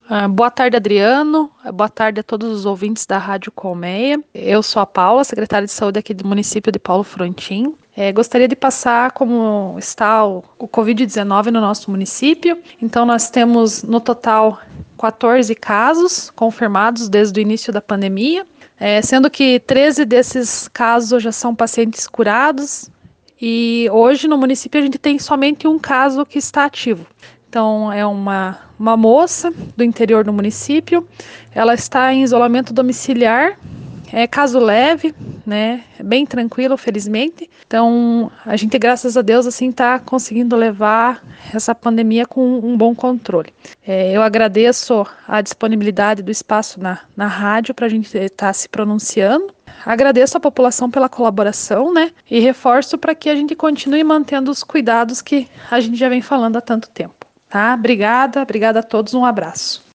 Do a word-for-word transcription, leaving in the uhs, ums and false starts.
Ah, boa tarde, Adriano. Boa tarde a todos os ouvintes da Rádio Colmeia. Eu sou a Paula, secretária de saúde aqui do município de Paulo Frontin. É, gostaria de passar como está o, o covid dezenove no nosso município. Então, nós temos no total quatorze casos confirmados desde o início da pandemia, é, sendo que treze desses casos já são pacientes curados. E hoje no município a gente tem somente um caso que está ativo. Então, é uma, uma moça do interior do município, ela está em isolamento domiciliar, é caso leve, né, bem tranquilo, felizmente. Então, a gente, graças a Deus, assim, está conseguindo levar essa pandemia com um bom controle. É, eu agradeço a disponibilidade do espaço na, na rádio para a gente estar se pronunciando. Agradeço a população pela colaboração, né, e reforço para que a gente continue mantendo os cuidados que a gente já vem falando há tanto tempo. Tá? Obrigada, obrigada a todos, um abraço.